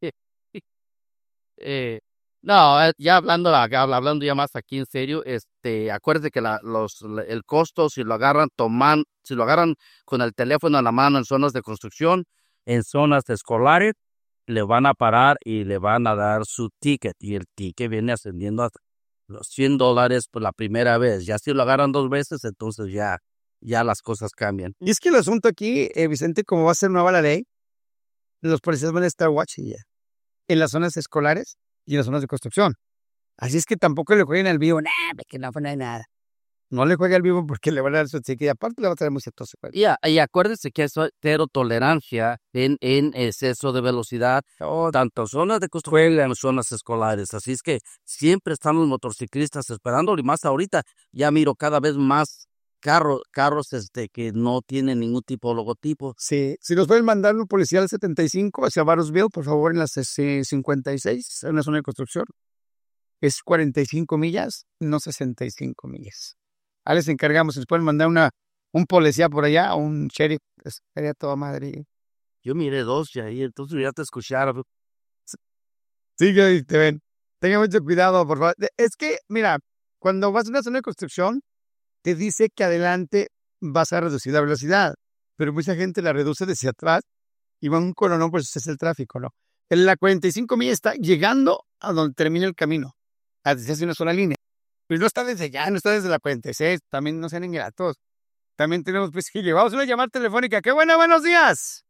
ya hablando ya más aquí en serio, acuérdate que el costo, si lo agarran con el teléfono en la mano en zonas de construcción, en zonas escolares, le van a parar y le van a dar su ticket, y el ticket viene ascendiendo a los $100 por la primera vez. Ya si lo agarran 2 veces, entonces ya las cosas cambian. Y es que el asunto aquí, Vicente, como va a ser nueva la ley, los policías van a estar watching ya en las zonas escolares y en las zonas de construcción. Así es que tampoco le jueguen al vivo, que no hay nada. No le juegue al vivo porque le van a dar su ticket y aparte le va a traer muy cierto. Y acuérdense que es cero tolerancia en exceso de velocidad, tanto en zonas de construcción como en zonas escolares. Así es que siempre están los motociclistas esperándolo, y más ahorita ya miro cada vez más carros que no tienen ningún tipo de logotipo. Sí, si nos pueden mandar un policía al 75 hacia Barrorsville, por favor, en las 56, en la zona de construcción. Es 45 millas, no 65 millas. Ahí les encargamos, si nos pueden mandar un policía por allá, un sheriff, sería toda madre. Yo miré 2 ya ahí, entonces ya te escucharon. Sí, te ven. Tenga mucho cuidado, por favor. Es que, mira, cuando vas a una zona de construcción, te dice que adelante vas a reducir la velocidad, pero mucha gente la reduce desde atrás y va un coronón, pues es el tráfico, ¿no? En la 45 millas está llegando a donde termina el camino. Se hace una sola línea. Pues no está desde allá, no está desde la 46. También no sean ingratos. También tenemos pues que llevamos una llamada telefónica. ¡Qué buena! ¡Buenos días!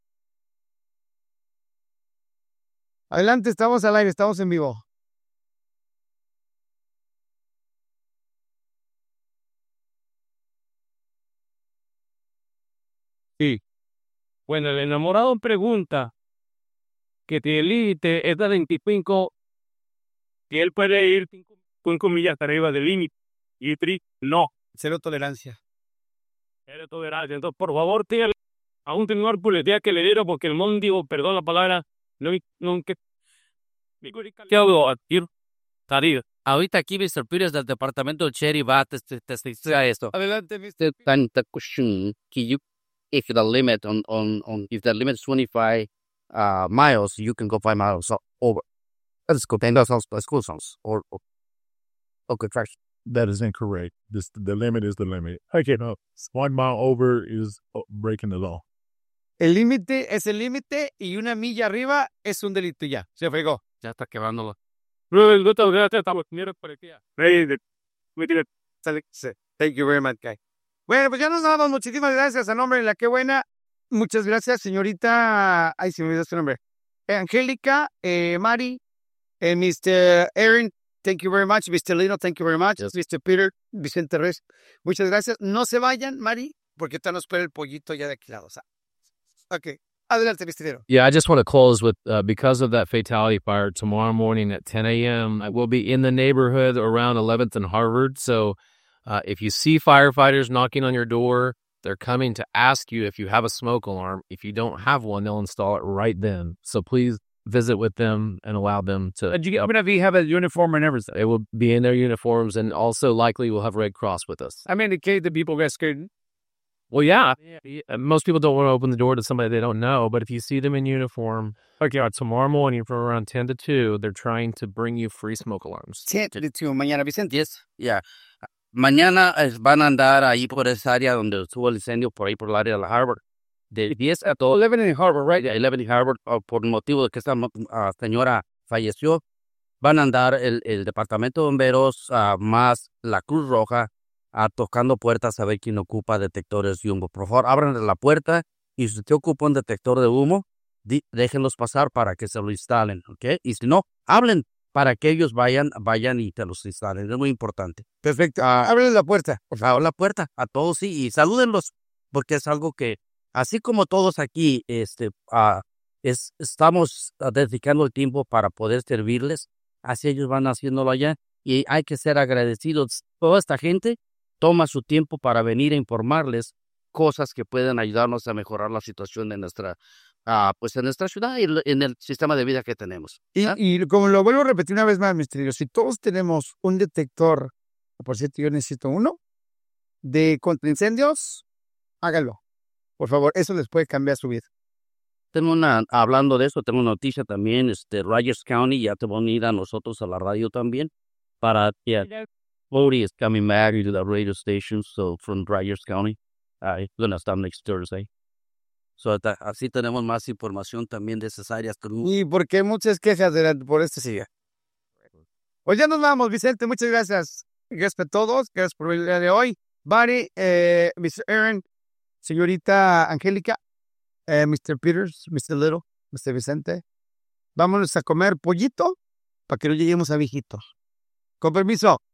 Adelante, estamos al aire, estamos en vivo. Sí. Bueno, el enamorado pregunta que te límite es de 25, que él puede ir 5 millas arriba del límite. Y Tri, no. Cero tolerancia. Eres tolerancia. Entonces, por favor, tía, a un señor policía que le diera, porque el mundo, perdón la palabra, nunca. ¿Qué hago? Ahorita aquí Mr. Peters del departamento del Cherry va a testificar esto. Adelante, Mr. The tanta question, if the limit on if the limit is 25 miles, you can go 5 miles over. Let's go 10 miles school zones or okay, trash. That is incorrect. The limit is the limit. Okay, no, 1 mile over is breaking the law. El límite es el límite y una milla arriba es un delito ya. Se fregó. Ya está quemándolo. Thank you very much, guy. Bueno, pues ya nos damos. Muchísimas gracias a nombre de la Qué Buena. Muchas gracias, señorita. Ay, se me olvidó su nombre. Angélica, Mari, Mr. Aaron. Thank you very much. Mr. Lino, thank you very much. Yes. Mr. Peter, Vicente Reyes. Muchas gracias. No se vayan, Mari, porque está nos espera el pollito ya de aquí lado. Ok. Adelante, Mr. Lino. Yeah, I just want to close with because of that fatality fire tomorrow morning at 10 a.m., I will be in the neighborhood around 11th and Harvard. So if you see firefighters knocking on your door, they're coming to ask you if you have a smoke alarm. If you don't have one, they'll install it right then. So please visit with them and allow them to. I'm going to have a uniform and everything. They will be in their uniforms and also likely will have Red Cross with us. I mean, in case the people get scared. Well, yeah. Most people don't want to open the door to somebody they don't know, but if you see them in uniform, tomorrow morning from around 10 to 2, they're trying to bring you free smoke alarms. 10 to 2 mañana, Vicente. Yes, yeah. Mañana van a andar ahí por esa área donde estuvo el incendio, por ahí por el área de la Harvard. De 10 a 2. 11 in Harvard, right? Yeah, 11 in Harvard, por el motivo de que esta señora falleció. Van a andar el departamento de bomberos, más la Cruz Roja, tocando puertas a ver quién ocupa detectores de humo. Por favor, abran la puerta y si usted ocupa un detector de humo, déjenlos pasar para que se lo instalen, ¿ok? Y si no, hablen para que ellos vayan y te los instalen. Es muy importante. Perfecto. Ábrenles la puerta. Por favor, la puerta a todos, sí, y salúdenlos, porque es algo que, así como todos aquí, estamos dedicando el tiempo para poder servirles, así ellos van haciéndolo allá, y hay que ser agradecidos. Toda esta gente toma su tiempo para venir a informarles cosas que pueden ayudarnos a mejorar la situación de nuestra, pues en nuestra ciudad y en el sistema de vida que tenemos. Y como lo vuelvo a repetir una vez más, Mr. Lino, si todos tenemos un detector, por cierto, yo necesito uno, de contra incendios, hágalo. Por favor, eso les puede cambiar su vida. Hablando de eso, tengo una noticia también, Rogers County ya te van a ir a nosotros a la radio también, para, Bodie is coming back to the radio station, so from Rogers County, I'm gonna start next Thursday. So, así tenemos más información también de esas áreas. Y porque muchas quejas por este sigue. Pues ya nos vamos, Vicente, muchas gracias. Gracias a todos, gracias por el día de hoy. Barry, Mr. Aaron, señorita Angélica, Mr. Peters, Mr. Little, Mr. Vicente. Vámonos a comer pollito para que no lleguemos a viejitos. Con permiso.